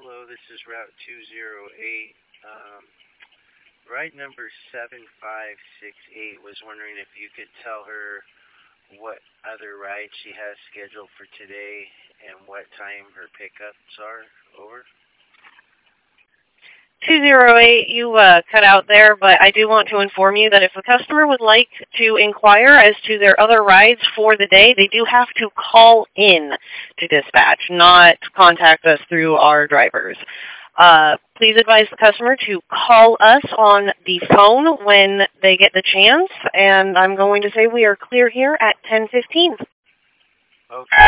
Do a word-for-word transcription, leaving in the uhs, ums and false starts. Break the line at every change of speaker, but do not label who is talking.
hello, this is Route two zero eight. Um, ride number seven five six eight was wondering if you could tell her what other rides she has scheduled for today and what time her pickups are. Over.
two zero eight, you uh, cut out there, but I do want to inform you that if a customer would like to inquire as to their other rides for the day, they do have to call in to dispatch, not contact us through our drivers. Uh, please advise the customer to call us on the phone when they get the chance, and I'm going to say we are clear here at ten fifteen.
Okay.